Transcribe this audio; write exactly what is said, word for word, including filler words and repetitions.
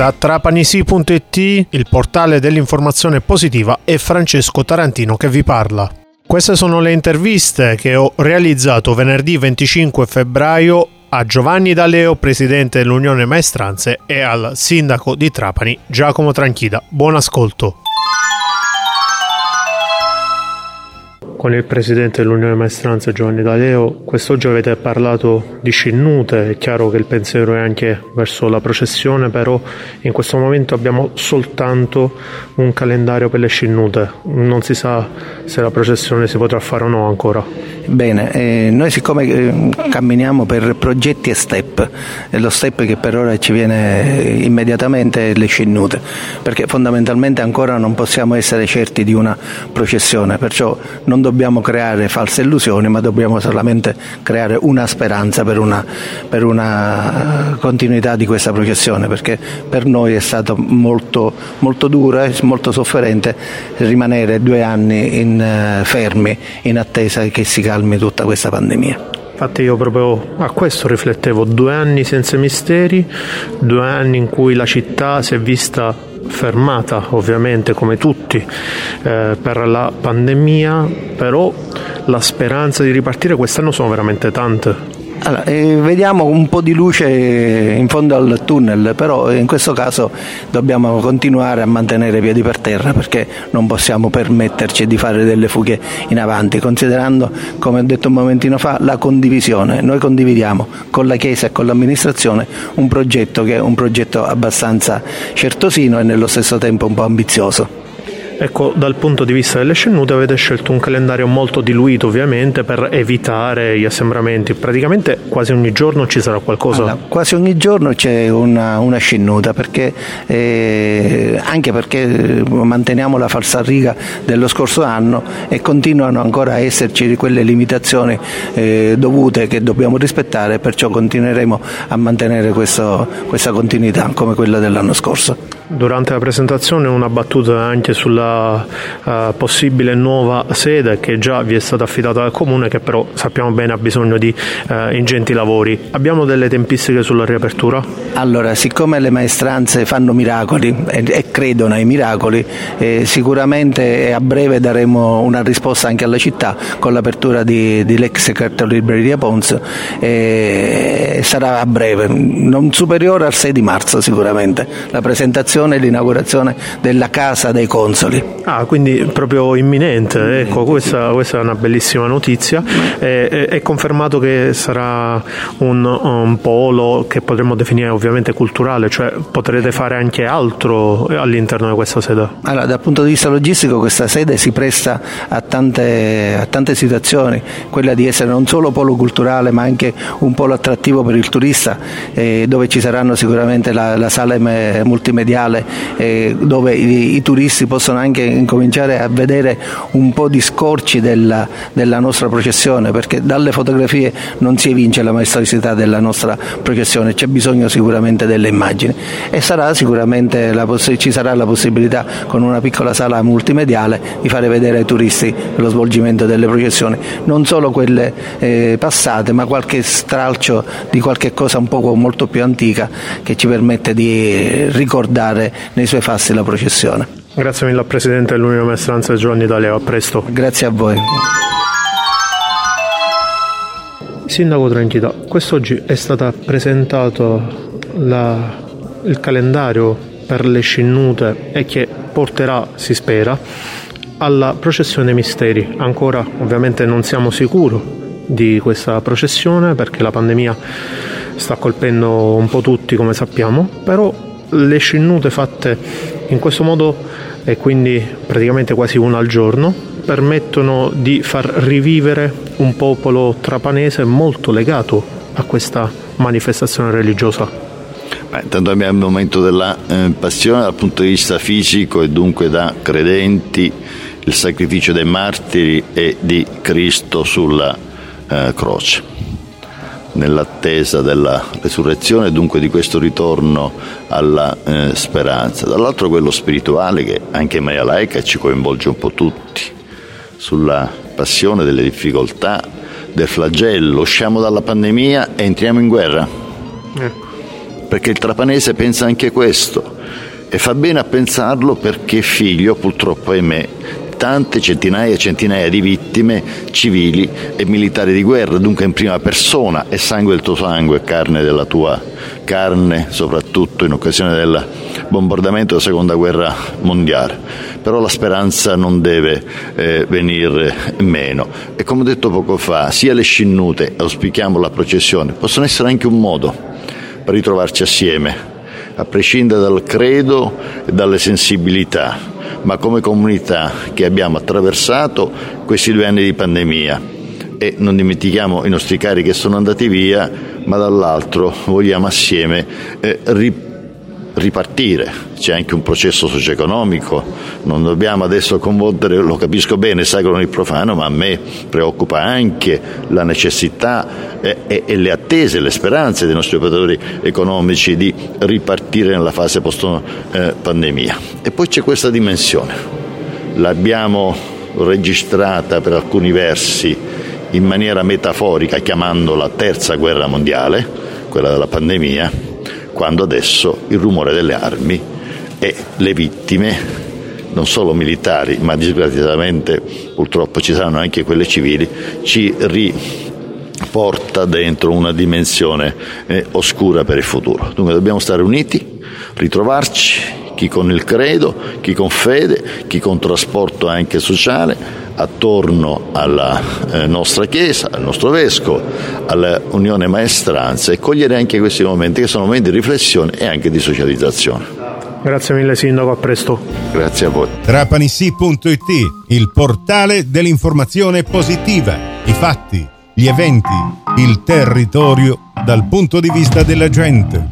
Da trapanisi punto it, il portale dell'informazione positiva, è Francesco Tarantino che vi parla. Queste sono le interviste che ho realizzato venerdì venticinque febbraio a Giovanni D'Aleo, presidente dell'Unione Maestranze, e al sindaco di Trapani, Giacomo Tranchida. Buon ascolto. Con il presidente dell'Unione Maestranze, Giovanni D'Aleo, quest'oggi avete parlato di Scinnute. È chiaro che il pensiero è anche verso la processione, però in questo momento abbiamo soltanto un calendario per le Scinnute. Non si sa se la processione si potrà fare o no ancora. Bene, eh, noi siccome eh, camminiamo per progetti e step, e lo step che per ora ci viene immediatamente è le Scinnute, perché fondamentalmente ancora non possiamo essere certi di una processione, perciò non dobbiamo creare false illusioni, ma dobbiamo solamente creare una speranza per una, per una continuità di questa processione, perché per noi è stato molto, molto dura e molto sofferente rimanere due anni in, uh, fermi in attesa che si calmi tutta questa pandemia. Infatti io proprio a questo riflettevo: due anni senza misteri, due anni in cui la città si è vista fermata, ovviamente come tutti, eh, per la pandemia, però la speranza di ripartire quest'anno sono veramente tante. Allora, eh, vediamo un po' di luce in fondo al tunnel, però in questo caso dobbiamo continuare a mantenere i piedi per terra, perché non possiamo permetterci di fare delle fughe in avanti, considerando, come ho detto un momentino fa, la condivisione. Noi condividiamo con la Chiesa e con l'amministrazione un progetto che è un progetto abbastanza certosino e nello stesso tempo un po' ambizioso. Ecco, dal punto di vista delle Scinnute avete scelto un calendario molto diluito, ovviamente, per evitare gli assembramenti. Praticamente quasi ogni giorno ci sarà qualcosa? Allora, quasi ogni giorno c'è una, una Scinnuta, perché, eh, anche perché manteniamo la falsariga dello scorso anno e continuano ancora a esserci quelle limitazioni eh, dovute che dobbiamo rispettare, perciò continueremo a mantenere questo, questa continuità come quella dell'anno scorso. Durante la presentazione una battuta anche sulla uh, possibile nuova sede che già vi è stata affidata dal Comune, che però sappiamo bene ha bisogno di uh, ingenti lavori. Abbiamo delle tempistiche sulla riapertura? Allora, siccome le maestranze fanno miracoli e, e credono ai miracoli, eh, sicuramente a breve daremo una risposta anche alla città con l'apertura di, di l'ex Carta Libreria Pons, e sarà a breve, non superiore al sei di marzo sicuramente, la presentazione e l'inaugurazione della Casa dei Consoli. Ah, quindi proprio imminente. Ecco, questa, questa è una bellissima notizia. È, è, è confermato che sarà un, un polo che potremmo definire ovviamente culturale, cioè potrete fare anche altro all'interno di questa sede? Allora, dal punto di vista logistico questa sede si presta a tante, a tante situazioni, quella di essere non solo polo culturale ma anche un polo attrattivo per il turista, eh, dove ci saranno sicuramente la, la sala multimediale, eh, dove i, i turisti possono anche incominciare a vedere un po' di scorci della, della nostra processione, perché dalle fotografie non si evince la maestosità della nostra processione, c'è bisogno sicuramente delle immagini, e sarà sicuramente la poss- ci sarà la possibilità con una piccola sala multimediale di fare vedere ai turisti lo svolgimento delle processioni, non solo quelle eh, passate, ma qualche stralcio di qualche cosa un poco molto più antica che ci permette di ricordare nei suoi fasti la processione. Grazie mille al Presidente dell'Unione Maestranze, Giovanni D'Aleo, a presto. Grazie a voi. Sindaco Tranchida, quest'oggi è stato presentato la, il calendario per le Scinnute e che porterà, si spera, alla processione dei misteri. Ancora ovviamente non siamo sicuri di questa processione perché la pandemia sta colpendo un po' tutti, come sappiamo, però le Scinnute fatte in questo modo, e quindi praticamente quasi una al giorno, permettono di far rivivere un popolo trapanese molto legato a questa manifestazione religiosa. Beh, intanto abbiamo il momento della eh, passione dal punto di vista fisico e dunque da credenti, il sacrificio dei martiri e di Cristo sulla eh, croce, nell'attesa della resurrezione e dunque di questo ritorno alla eh, speranza. Dall'altro quello spirituale, che anche in maniera laica ci coinvolge un po' tutti, sulla passione delle difficoltà, del flagello. Usciamo dalla pandemia e entriamo in guerra. Eh. perché il trapanese pensa anche questo e fa bene a pensarlo perché è figlio, purtroppo ahimè, tante centinaia e centinaia di vittime civili e militari di guerra, dunque in prima persona, è sangue del tuo sangue, carne della tua carne, soprattutto in occasione del bombardamento della seconda guerra mondiale. Però la speranza non deve eh, venire meno e, come ho detto poco fa, sia le scinnute, auspichiamo la processione, possono essere anche un modo per ritrovarci assieme, a prescindere dal credo e dalle sensibilità, ma come comunità che abbiamo attraversato questi due anni di pandemia e non dimentichiamo i nostri cari che sono andati via, ma dall'altro vogliamo assieme eh, ripartire. ripartire. C'è anche un processo socio-economico, non dobbiamo adesso confondere, lo capisco bene, sacro con il profano, ma a me preoccupa anche la necessità e, e, e le attese, le speranze dei nostri operatori economici di ripartire nella fase post-pandemia. E poi c'è questa dimensione, l'abbiamo registrata per alcuni versi in maniera metaforica, chiamandola terza guerra mondiale, quella della pandemia, quando adesso il rumore delle armi e le vittime, non solo militari, ma disgraziatamente purtroppo ci saranno anche quelle civili, ci riporta dentro una dimensione eh, oscura per il futuro. Dunque dobbiamo stare uniti, ritrovarci, chi con il credo, chi con fede, chi con trasporto anche sociale, attorno alla eh, nostra Chiesa, al nostro Vescovo, all'Unione Maestranza, e cogliere anche questi momenti che sono momenti di riflessione e anche di socializzazione. Grazie mille Sindaco, a presto. Grazie a voi. Trapanissi punto it, il portale dell'informazione positiva, i fatti, gli eventi, il territorio dal punto di vista della gente.